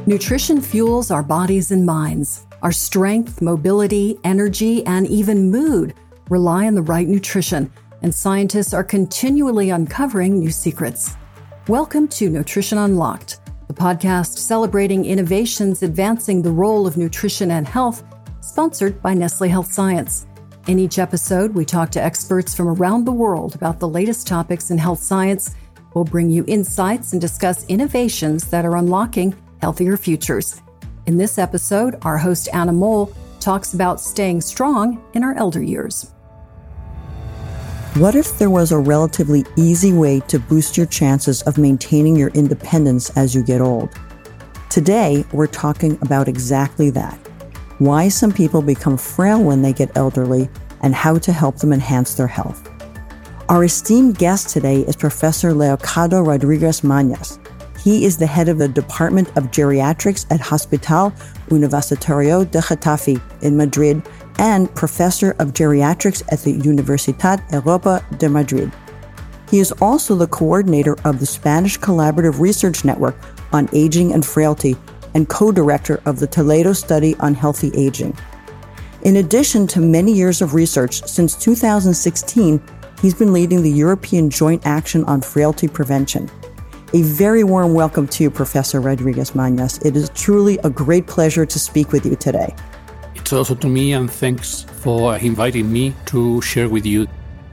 Nutrition fuels our bodies and minds. Our strength, mobility, energy, and even mood rely on the right nutrition, and scientists are continually uncovering new secrets. Welcome to Nutrition Unlocked, the podcast celebrating innovations advancing the role of nutrition and health, sponsored by Nestlé Health Science. In each episode, we talk to experts from around the world about the latest topics in health science. We'll bring you insights and discuss innovations that are unlocking healthier futures. In this episode, our host Anna Mole talks about staying strong in our elder years. What if there was a relatively easy way to boost your chances of maintaining your independence as you get old? Today, we're talking about exactly that. Why some people become frail when they get elderly and how to help them enhance their health. Our esteemed guest today is Professor Leocadio Rodriguez-Mañas. He is the head of the Department of Geriatrics at Hospital Universitario de Getafe in Madrid and Professor of Geriatrics at the Universitat Europa de Madrid. He is also the coordinator of the Spanish Collaborative Research Network on Aging and Frailty and co-director of the Toledo Study on Healthy Aging. In addition to many years of research, since 2016, he's been leading the European Joint Action on Frailty Prevention. A very warm welcome to you, Professor Rodriguez-Mañas. It is truly a great pleasure to speak with you today. It's also to me, and thanks for inviting me to share with you.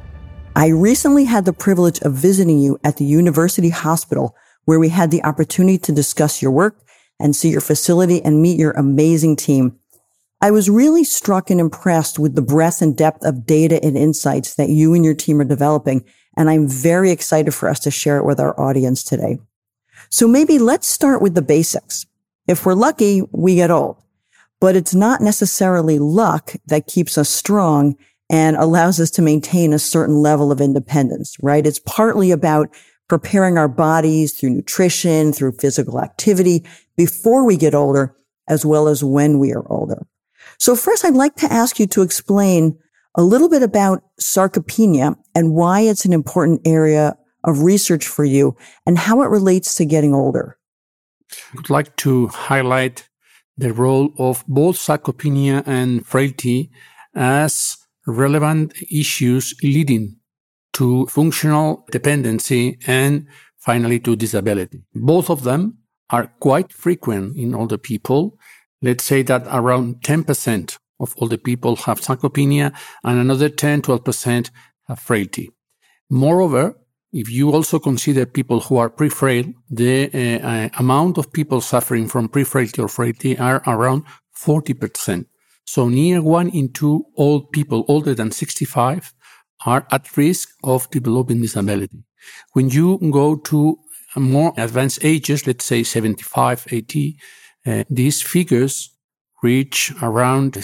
I recently had the privilege of visiting you at the University Hospital, where we had the opportunity to discuss your work and see your facility and meet your amazing team. I was really struck and impressed with the breadth and depth of data and insights that you and your team are developing, and I'm very excited for us to share it with our audience today. So maybe let's start with the basics. If we're lucky, we get old. But it's not necessarily luck that keeps us strong and allows us to maintain a certain level of independence, right? It's partly about preparing our bodies through nutrition, through physical activity before we get older, as well as when we are older. So first, I'd like to ask you to explain a little bit about sarcopenia and why it's an important area of research for you and how it relates to getting older. I would like to highlight the role of both sarcopenia and frailty as relevant issues leading to functional dependency and finally to disability. Both of them are quite frequent in older people. Let's say that around 10% of older people have sarcopenia and another 10-12% have frailty. Moreover, if you also consider people who are pre-frail, the amount of people suffering from pre-frailty or frailty are around 40%. So near 1 in 2 old people older than 65 are at risk of developing disability. When you go to more advanced ages, let's say 75, 80, these figures reach around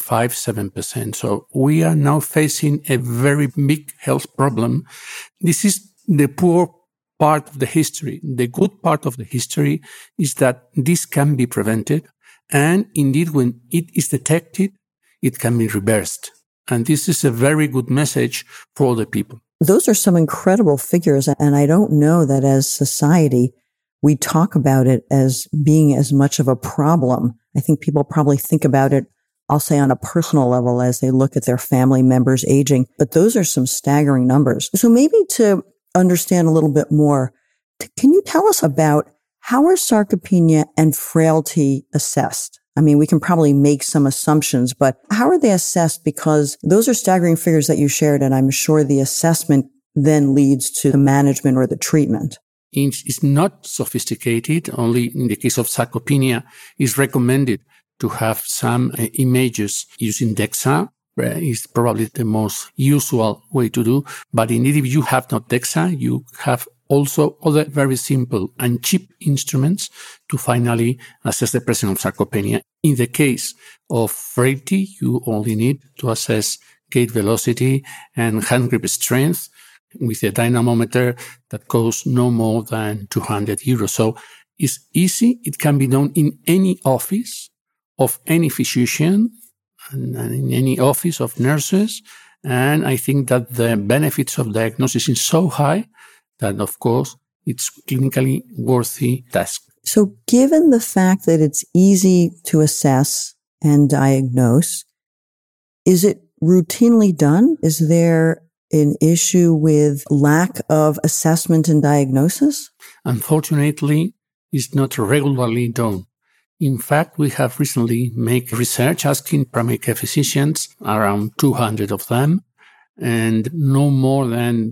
65-7%. So we are now facing a very big health problem. This is the poor part of the history. The good part of the history is that this can be prevented. And indeed, when it is detected, it can be reversed. And this is a very good message for all the people. Those are some incredible figures. And I don't know that as society, we talk about it as being as much of a problem. I think people probably think about it, I'll say on a personal level as they look at their family members aging, but those are some staggering numbers. So maybe to understand a little bit more, can you tell us about how are sarcopenia and frailty assessed? I mean, we can probably make some assumptions, but how are they assessed? Because those are staggering figures that you shared, and I'm sure the assessment then leads to the management or the treatment. It's not sophisticated. Only in the case of sarcopenia, it's recommended to have some images using DEXA. Is probably the most usual way to do. But indeed, if you have not DEXA, you have also other very simple and cheap instruments to finally assess the presence of sarcopenia. In the case of frailty, you only need to assess gait velocity and hand grip strength with a dynamometer that costs no more than 200 euros. So it's easy. It can be done in any office of any physician and in any office of nurses. And I think that the benefits of diagnosis is so high that, of course, it's clinically worthy task. So given the fact that it's easy to assess and diagnose, is it routinely done? Is there an issue with lack of assessment and diagnosis? Unfortunately, it's not regularly done. In fact, we have recently made research asking primary care physicians, around 200 of them, and no more than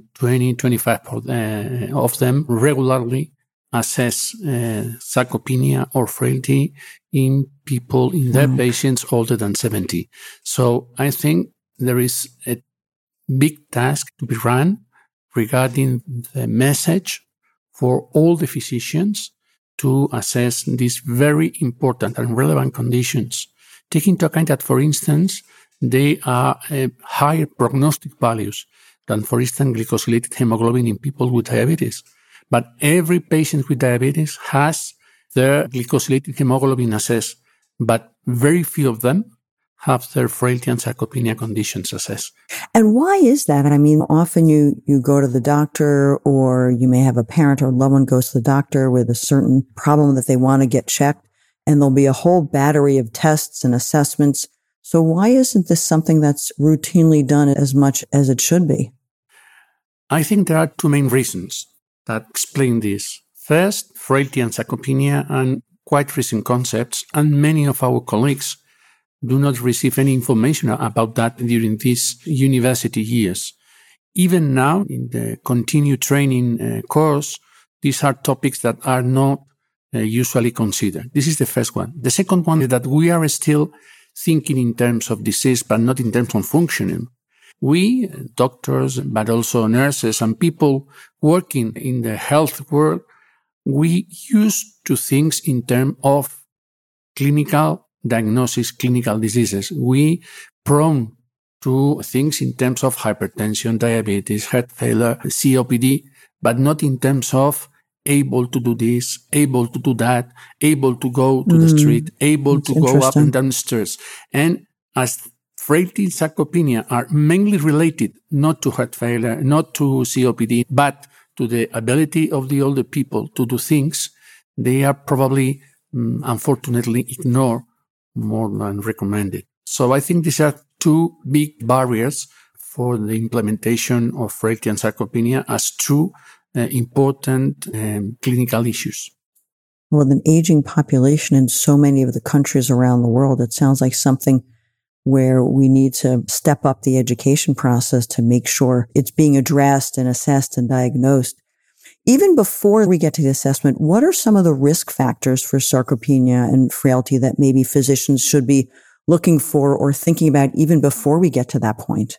20-25 of them regularly assess sarcopenia or frailty in people, in their patients older than 70. So I think there is a big task to be run regarding the message for all the physicians to assess these very important and relevant conditions, taking into account that, for instance, they are higher prognostic values than, for instance, glycosylated hemoglobin in people with diabetes. But every patient with diabetes has their glycosylated hemoglobin assessed, but very few of them have their frailty and sarcopenia conditions assessed. And why is that? I mean, often you go to the doctor, or you may have a parent or loved one goes to the doctor with a certain problem that they want to get checked, and there'll be a whole battery of tests and assessments. So why isn't this something that's routinely done as much as it should be? I think there are two main reasons that explain this. First, frailty and sarcopenia are quite recent concepts, and many of our colleagues do not receive any information about that during these university years. Even now, in the continued training course, these are topics that are not usually considered. This is the first one. The second one is that we are still thinking in terms of disease, but not in terms of functioning. We, doctors, but also nurses and people working in the health world, we used to things in terms of clinical diagnosis, clinical diseases. We prone to things in terms of hypertension, diabetes, heart failure, COPD, but not in terms of able to do this, able to do that, able to go to the street, able to go up and down the stairs. And as frailty and sarcopenia are mainly related not to heart failure, not to COPD, but to the ability of the older people to do things, they are probably, unfortunately, ignored more than recommended. So I think these are two big barriers for the implementation of frailty and sarcopenia as two important clinical issues. With an aging population in so many of the countries around the world, it sounds like something where we need to step up the education process to make sure it's being addressed and assessed and diagnosed. Even before we get to the assessment, what are some of the risk factors for sarcopenia and frailty that maybe physicians should be looking for or thinking about even before we get to that point?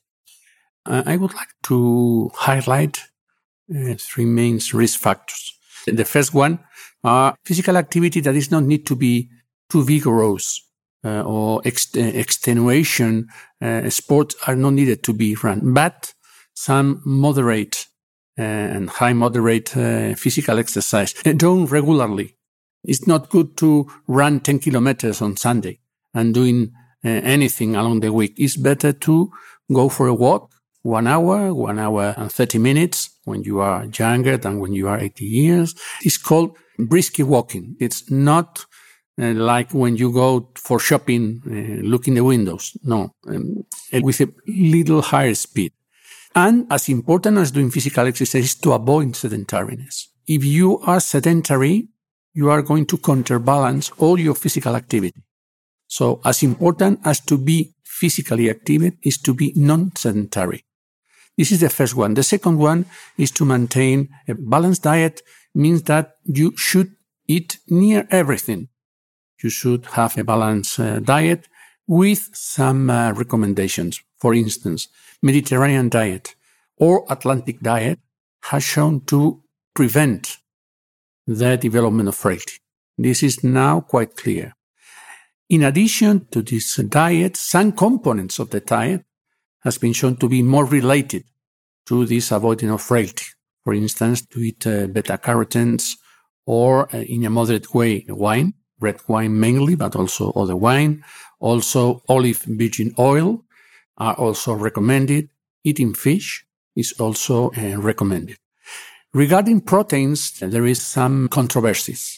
I would like to highlight three main risk factors. The first one are physical activity that does not need to be too vigorous or extenuation. Sports are not needed to be run, but some moderate and high moderate physical exercise done regularly. It's not good to run 10 kilometers on Sunday and doing anything along the week. It's better to go for a walk 1 hour and 30 minutes when you are younger than when you are 80 years. It's called brisk walking. It's not like when you go for shopping, look in the windows. No, with a little higher speed. And as important as doing physical exercise is to avoid sedentariness. If you are sedentary, you are going to counterbalance all your physical activity. So as important as to be physically active is to be non-sedentary. This is the first one. The second one is to maintain a balanced diet, means that you should eat near everything. You should have a balanced diet with some recommendations. For instance, Mediterranean diet or Atlantic diet has shown to prevent the development of frailty. This is now quite clear. In addition to this diet, some components of the diet has been shown to be more related to this avoiding of frailty. For instance, to eat beta-carotenes or in a moderate way, wine, red wine mainly, but also other wine. Also, olive virgin oil are also recommended. Eating fish is also recommended. Regarding proteins, there is some controversies.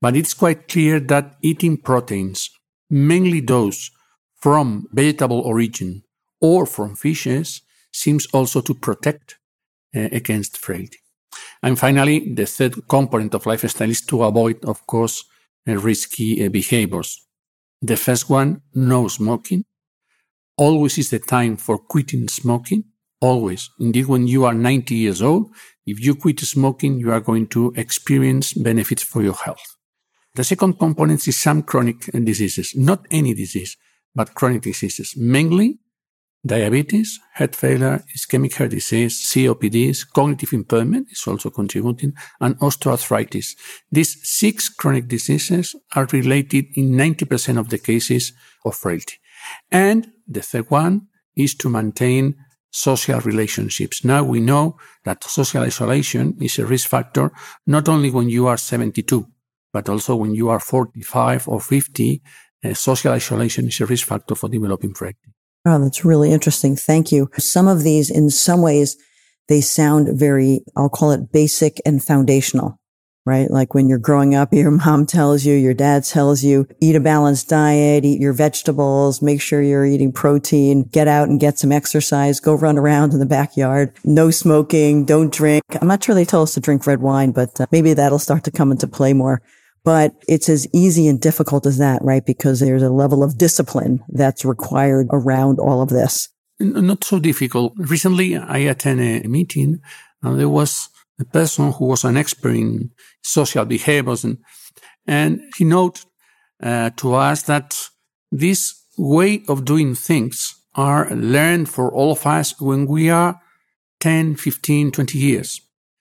But it's quite clear that eating proteins, mainly those from vegetable origin or from fishes, seems also to protect against frailty. And finally, the third component of lifestyle is to avoid, of course, risky behaviors. The first one, no smoking. Always is the time for quitting smoking. Always. Indeed, when you are 90 years old, if you quit smoking, you are going to experience benefits for your health. The second component is some chronic diseases. Not any disease, but chronic diseases. Mainly diabetes, heart failure, ischemic heart disease, COPDs, cognitive impairment is also contributing, and osteoarthritis. These 6 chronic diseases are related in 90% of the cases of frailty. And the third one is to maintain social relationships. Now we know that social isolation is a risk factor not only when you are 72, but also when you are 45 or 50. Social isolation is a risk factor for developing frailty. Oh, that's really interesting. Thank you. Some of these, in some ways, they sound very, I'll call it basic and foundational, right? Like when you're growing up, your mom tells you, your dad tells you, eat a balanced diet, eat your vegetables, make sure you're eating protein, get out and get some exercise, go run around in the backyard, no smoking, don't drink. I'm not sure they tell us to drink red wine, but maybe that'll start to come into play more. But it's as easy and difficult as that, right? Because there's a level of discipline that's required around all of this. Not so difficult. Recently, I attended a meeting, and there was a person who was an expert in social behaviors, and he noted to us that this way of doing things are learned for all of us when we are 10, 15, 20 years.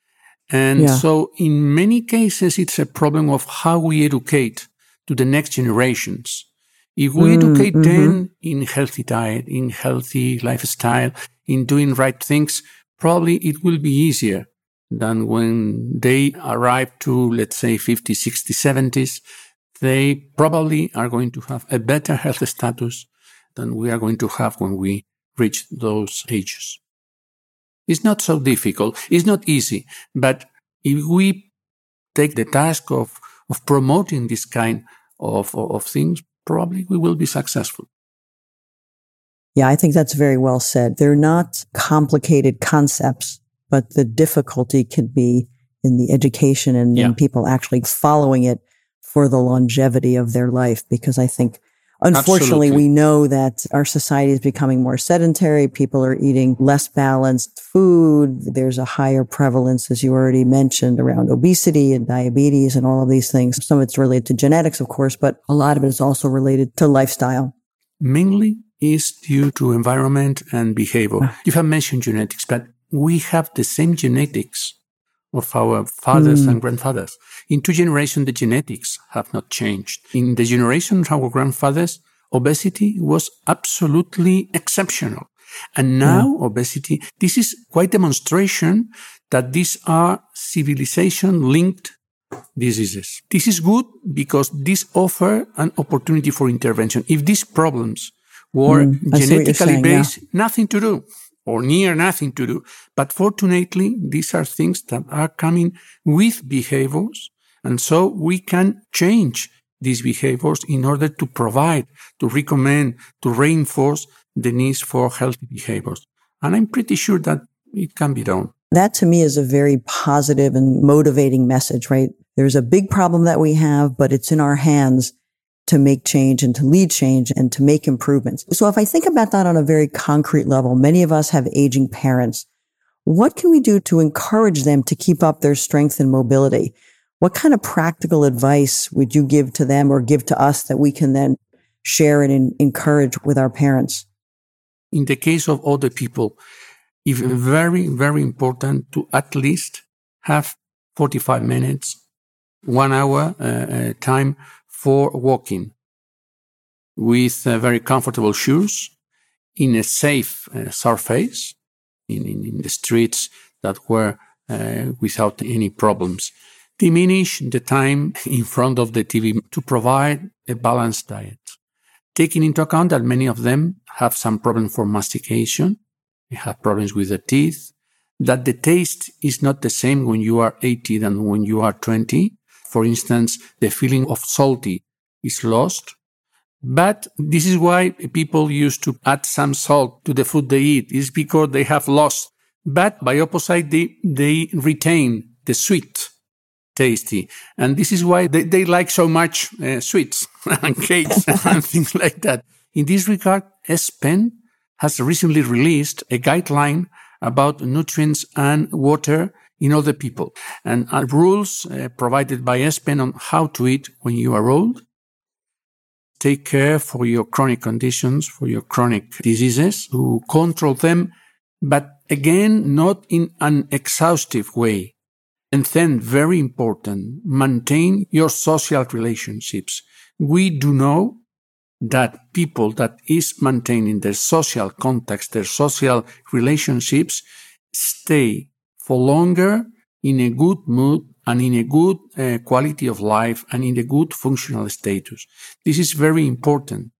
And so in many cases, it's a problem of how we educate to the next generations. If we educate them in healthy diet, in healthy lifestyle, in doing right things, probably it will be easier than when they arrive to, let's say, 50, 60, 70s. They probably are going to have a better health status than we are going to have when we reach those ages. It's not so difficult. It's not easy. But if we take the task of promoting this kind of things, probably we will be successful. Yeah, I think that's very well said. They're not complicated concepts, but the difficulty can be in the education and in people actually following it for the longevity of their life. Because I think, unfortunately, we know that our society is becoming more sedentary. People are eating less balanced food. There's a higher prevalence, as you already mentioned, around obesity and diabetes and all of these things. Some of it's related to genetics, of course, but a lot of it is also related to lifestyle. Mainly is due to environment and behavior. You have mentioned genetics, but we have the same genetics of our fathers and grandfathers. In 2 generations, the genetics have not changed. In the generation of our grandfathers, obesity was absolutely exceptional. And now obesity, this is quite demonstration that these are civilization-linked diseases. This is good because this offers an opportunity for intervention. If these problems were genetically based, nothing to do, or near nothing to do. But fortunately, these are things that are coming with behaviors. And so we can change these behaviors in order to provide, to recommend, to reinforce the needs for healthy behaviors. And I'm pretty sure that it can be done. That to me is a very positive and motivating message, right? There's a big problem that we have, but it's in our hands to make change and to lead change and to make improvements. So if I think about that on a very concrete level, many of us have aging parents. What can we do to encourage them to keep up their strength and mobility? What kind of practical advice would you give to them or give to us that we can then share and encourage with our parents? In the case of older people, it's very, very important to at least have 45 minutes, 1 hour time for walking with very comfortable shoes in a safe surface in the streets that were without any problems. Diminish the time in front of the TV to provide a balanced diet. Taking into account that many of them have some problem for mastication, they have problems with the teeth, that the taste is not the same when you are 80 than when you are 20. For instance, the feeling of salty is lost. But this is why people used to add some salt to the food they eat. It's because they have lost. But by opposite, they retain the sweet, tasty. And this is why they like so much sweets and cakes and things like that. In this regard, ESPEN has recently released a guideline about nutrients and water in other people, and rules provided by ESPEN on how to eat when you are old. Take care for your chronic conditions, for your chronic diseases, to control them, but again, not in an exhaustive way. And then, very important, maintain your social relationships. We do know that people that is maintaining their social context, their social relationships, stay for longer in a good mood and in a good quality of life and in a good functional status. This is very important.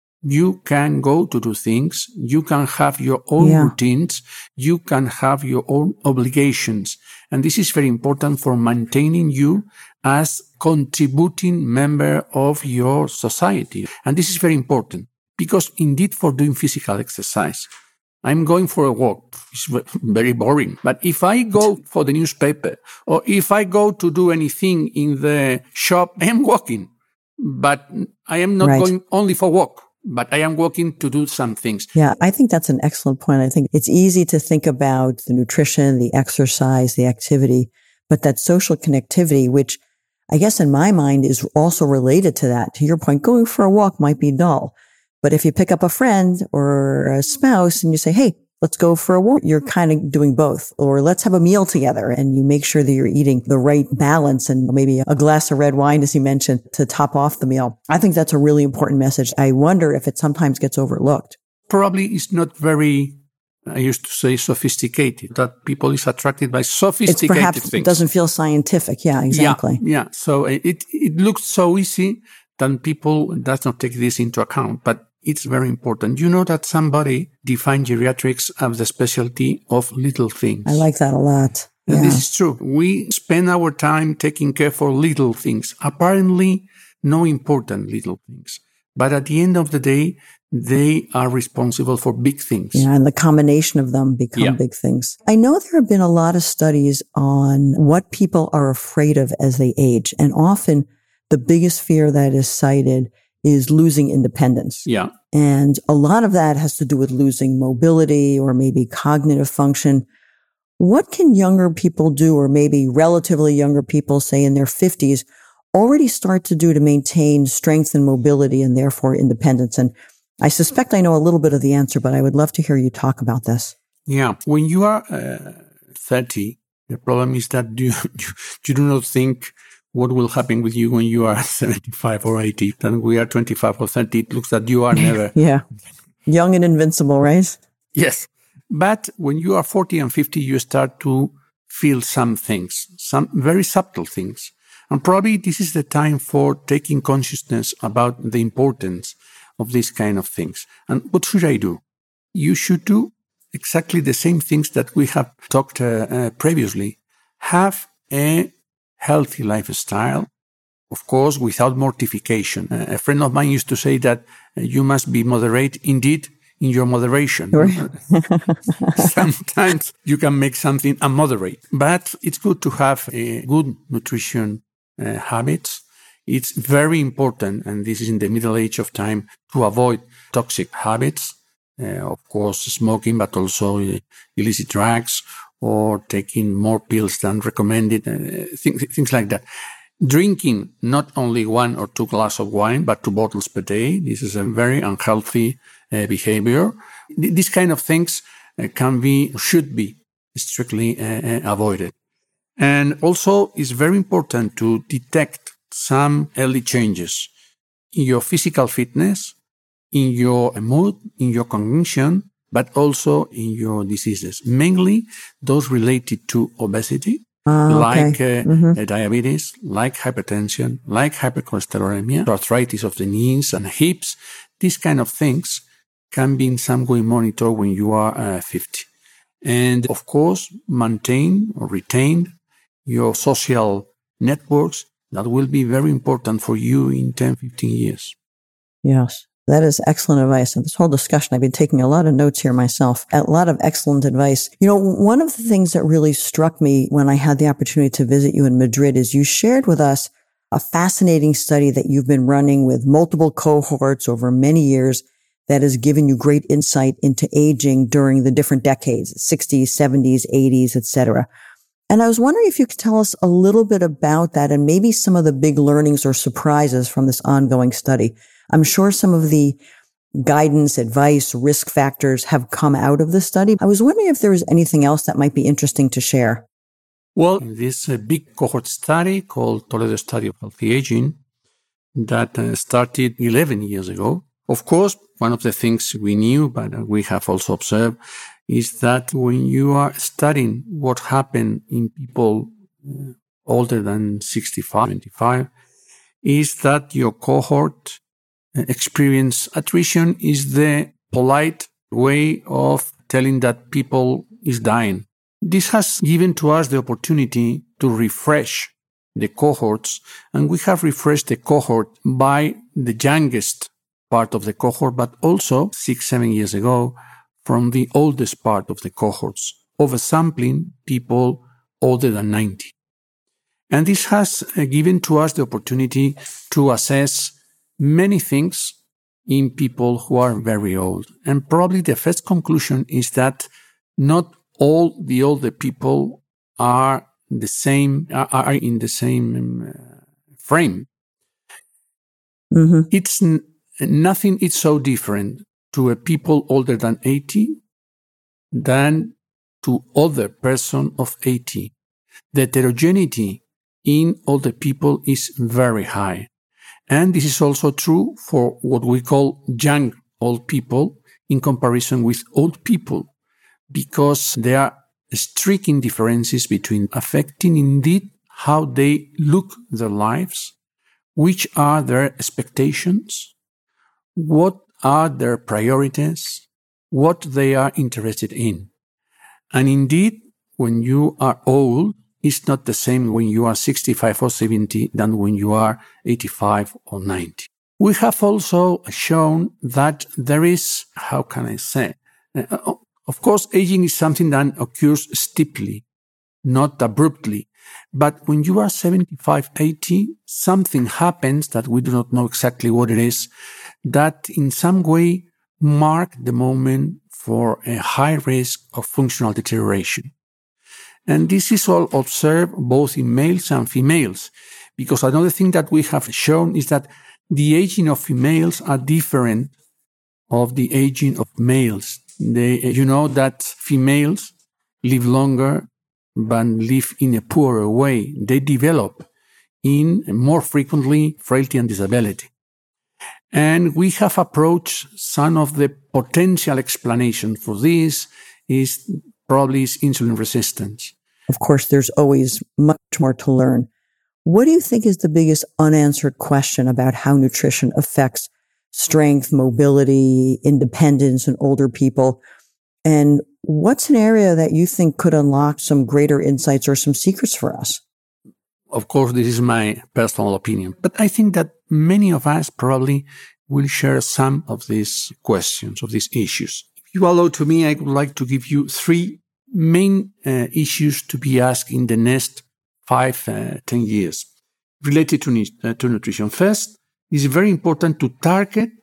You can go to do things. You can have your own routines. You can have your own obligations. And this is very important for maintaining you as contributing member of your society. And this is very important because indeed for doing physical exercise, I'm going for a walk. It's very boring. But if I go for the newspaper or if I go to do anything in the shop, I am walking. But I am not going only for walk. But I am walking to do some things. Yeah, I think that's an excellent point. I think it's easy to think about the nutrition, the exercise, the activity, but that social connectivity, which I guess in my mind is also related to that. To your point, going for a walk might be dull. But if you pick up a friend or a spouse and you say, hey, let's go for a walk, you're kind of doing both. Or let's have a meal together, and you make sure that you're eating the right balance and maybe a glass of red wine, as you mentioned, to top off the meal. I think that's a really important message. I wonder if it sometimes gets overlooked. Probably it's not very, I used to say sophisticated, that people is attracted by sophisticated things. It doesn't feel scientific. Yeah, exactly. Yeah. So it looks so easy that people does not take this into account. But it's very important. You know that somebody defined geriatrics as the specialty of little things. I like that a lot. Yeah. And this is true. We spend our time taking care for little things, apparently no important little things. But at the end of the day, they are responsible for big things. Yeah, and the combination of them become big things. I know there have been a lot of studies on what people are afraid of as they age. And often the biggest fear that is cited is losing independence. Yeah. And a lot of that has to do with losing mobility or maybe cognitive function. What can younger people do, or maybe relatively younger people, say in their 50s, already start to do to maintain strength and mobility and therefore independence? And I suspect I know a little bit of the answer, but I would love to hear you talk about this. Yeah. When you are 30, the problem is that you do not think what will happen with you when you are 75 or 80. Then we are 25 or 30. It looks that you are never. Yeah. Young and invincible, right? Yes. But when you are 40 and 50, you start to feel some things, some very subtle things. And probably this is the time for taking consciousness about the importance of these kind of things. And what should I do? You should do exactly the same things that we have talked previously. Have a healthy lifestyle, of course, without mortification. A friend of mine used to say that you must be moderate, indeed, in your moderation. Sure. Sometimes you can make something immoderate, but it's good to have a good nutrition habits. It's very important, and this is in the middle age of time, to avoid toxic habits. Of course, smoking, but also illicit drugs, or taking more pills than recommended, things like that. Drinking not only 1 or 2 glasses of wine, but 2 bottles per day. This is a very unhealthy behavior. These kind of things should be strictly avoided. And also, it's very important to detect some early changes in your physical fitness, in your mood, in your cognition, but also in your diseases, mainly those related to obesity, like diabetes, like hypertension, like hypercholesterolemia, arthritis of the knees and hips. These kind of things can be in some way monitored when you are 50. And of course, maintain or retain your social networks that will be very important for you in 10, 15 years. Yes, that is excellent advice. And this whole discussion, I've been taking a lot of notes here myself, a lot of excellent advice. You know, one of the things that really struck me when I had the opportunity to visit you in Madrid is you shared with us a fascinating study that you've been running with multiple cohorts over many years that has given you great insight into aging during the different decades, 60s, 70s, 80s, etc. And I was wondering if you could tell us a little bit about that and maybe some of the big learnings or surprises from this ongoing study. I'm sure some of the guidance, advice, risk factors have come out of the study. I was wondering if there was anything else that might be interesting to share. Well, this big cohort study called Toledo Study of Healthy Aging that started 11 years ago. Of course, one of the things we knew, but we have also observed, is that when you are studying what happened in people older than 65, 75, is that your cohort experience attrition is the polite way of telling that people is dying. This has given to us the opportunity to refresh the cohorts, and we have refreshed the cohort by the youngest part of the cohort, but also 6-7 years ago from the oldest part of the cohorts, oversampling people older than 90. And this has given to us the opportunity to assess many things in people who are very old. And probably the first conclusion is that not all the older people are in the same frame. Mm-hmm. It's nothing is so different to a people older than 80 than to other person of 80. The heterogeneity in older people is very high. And this is also true for what we call young old people in comparison with old people, because there are striking differences between affecting indeed how they look their lives, which are their expectations, what are their priorities, what they are interested in. And indeed, when you are old, it's not the same when you are 65 or 70 than when you are 85 or 90. We have also shown that there is, how can I say, of course, aging is something that occurs steeply, not abruptly. But when you are 75, 80, something happens that we do not know exactly what it is, that in some way mark the moment for a high risk of functional deterioration. And this is all observed both in males and females, because another thing that we have shown is that the aging of females are different of the aging of males. You know that females live longer but live in a poorer way. They develop in more frequently frailty and disability. And we have approached some of the potential explanation for this is probably insulin resistance. Of course, there's always much more to learn. What do you think is the biggest unanswered question about how nutrition affects strength, mobility, independence in older people? And what's an area that you think could unlock some greater insights or some secrets for us? Of course, this is my personal opinion, but I think that many of us probably will share some of these questions, of these issues. If you allow to me, I would like to give you 3 main issues to be asked in the next 5-10 years related to nutrition. First, it's very important to target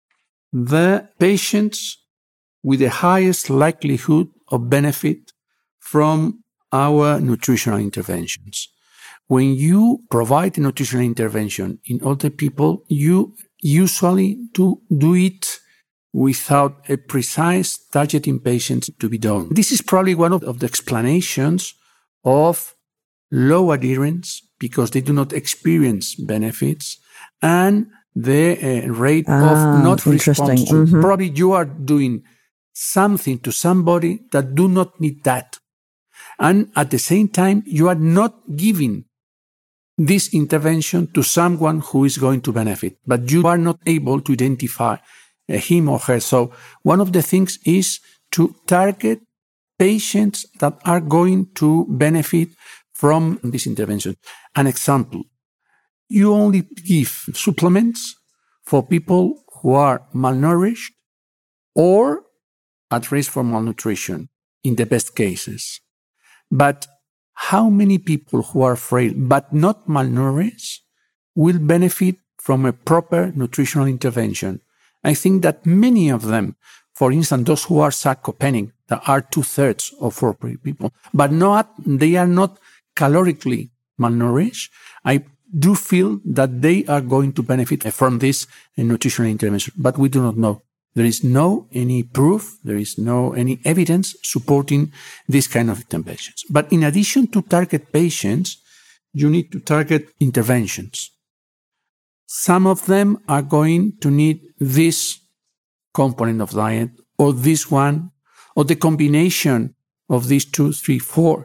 the patients with the highest likelihood of benefit from our nutritional interventions. When you provide a nutritional intervention in older people, you usually do it without a precise targeting patients to be done. This is probably one of the explanations of low adherence because they do not experience benefits and the rate of not response. Mm-hmm. Probably you are doing something to somebody that do not need that. And at the same time, you are not giving this intervention to someone who is going to benefit, but you are not able to identify him or her. So one of the things is to target patients that are going to benefit from this intervention. An example, you only give supplements for people who are malnourished or at risk for malnutrition in the best cases. But how many people who are frail but not malnourished will benefit from a proper nutritional intervention? I think that many of them, for instance, those who are sarcopenic, that are 2/3 of our people, but they are not calorically malnourished, I do feel that they are going to benefit from this nutritional intervention, but we do not know. There is no any proof, there is no any evidence supporting this kind of interventions. But in addition to target patients, you need to target interventions. Some of them are going to need this component of diet or this one, or the combination of these 2, 3, 4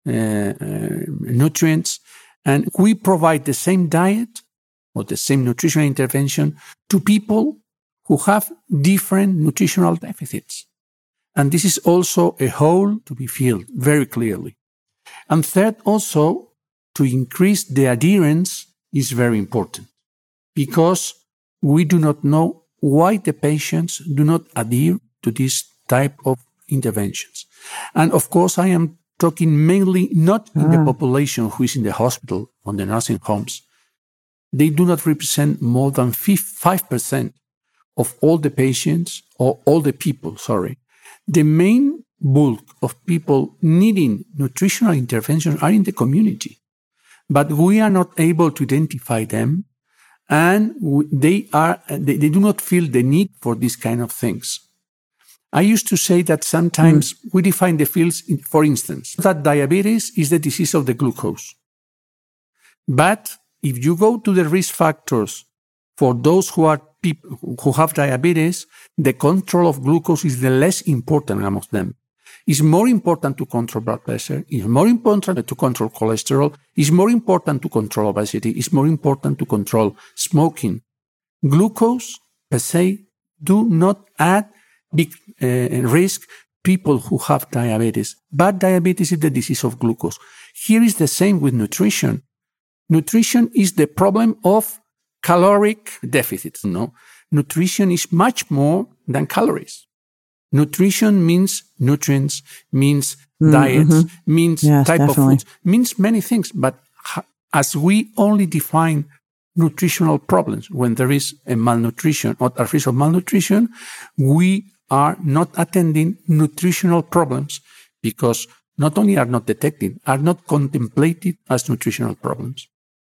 nutrients. And we provide the same diet or the same nutritional intervention to people who have different nutritional deficits. And this is also a hole to be filled very clearly. And third, also, to increase the adherence is very important, because we do not know why the patients do not adhere to this type of interventions. And of course, I am talking mainly not in the population who is in the hospital or the nursing homes. They do not represent more than 5% of all the patients or all the people, The main bulk of people needing nutritional interventions are in the community. But we are not able to identify them, and they do not feel the need for these kind of things. I used to say that sometimes we define the fields, for instance, that diabetes is the disease of the glucose. But if you go to the risk factors for those who are people who have diabetes, the control of glucose is the less important amongst them. It's more important to control blood pressure. It's more important to control cholesterol. It's more important to control obesity. It's more important to control smoking. Glucose, per se, do not add big risk people who have diabetes. But diabetes is the disease of glucose. Here is the same with nutrition. Nutrition is the problem of caloric deficits. No, nutrition is much more than calories. Nutrition means nutrients, means diets, means type of foods, means many things. But as we only define nutritional problems when there is a malnutrition or a risk of malnutrition, we are not attending nutritional problems, because not only are not detected, are not contemplated as nutritional problems.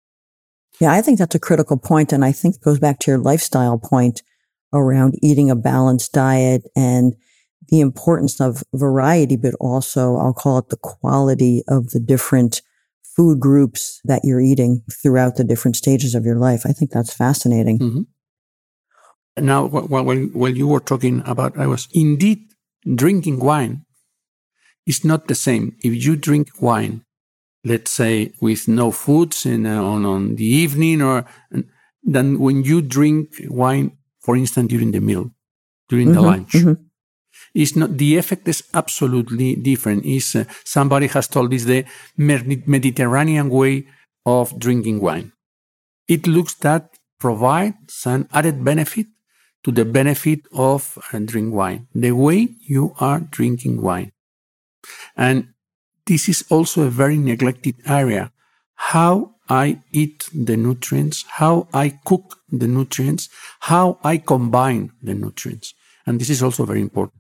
Yeah, I think that's a critical point, and I think it goes back to your lifestyle point around eating a balanced diet and the importance of variety, but also, I'll call it the quality of the different food groups that you're eating throughout the different stages of your life. I think that's fascinating. Mm-hmm. Now, while you were talking about, I was indeed drinking wine is not the same. If you drink wine, let's say with no foods on the evening, or than when you drink wine, for instance, during the meal, during the lunch. It's not, the effect is absolutely different. Somebody has told this the Mediterranean way of drinking wine. It looks that provides an added benefit to the benefit of drinking wine, the way you are drinking wine. And this is also a very neglected area. How I eat the nutrients, how I cook the nutrients, how I combine the nutrients. And this is also very important.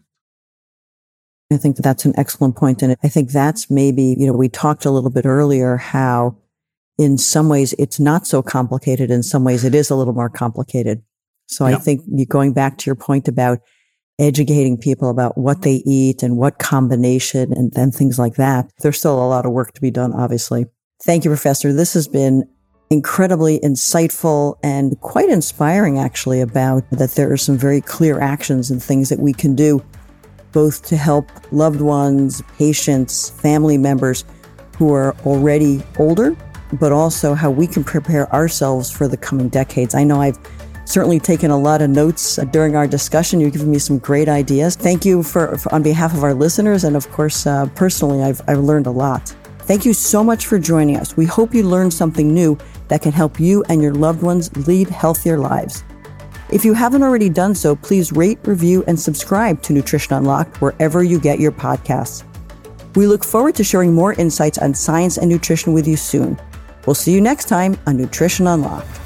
I think that's an excellent point. And I think that's maybe, we talked a little bit earlier how in some ways it's not so complicated. In some ways it is a little more complicated. So I think going back to your point about educating people about what they eat and what combination and then things like that, there's still a lot of work to be done, obviously. Thank you, Professor. This has been incredibly insightful and quite inspiring, actually, about that there are some very clear actions and things that we can do both to help loved ones, patients, family members who are already older, but also how we can prepare ourselves for the coming decades. I know I've certainly taken a lot of notes during our discussion. You've given me some great ideas. Thank you for on behalf of our listeners. And of course, personally, I've learned a lot. Thank you so much for joining us. We hope you learned something new that can help you and your loved ones lead healthier lives. If you haven't already done so, please rate, review, and subscribe to Nutrition Unlocked wherever you get your podcasts. We look forward to sharing more insights on science and nutrition with you soon. We'll see you next time on Nutrition Unlocked.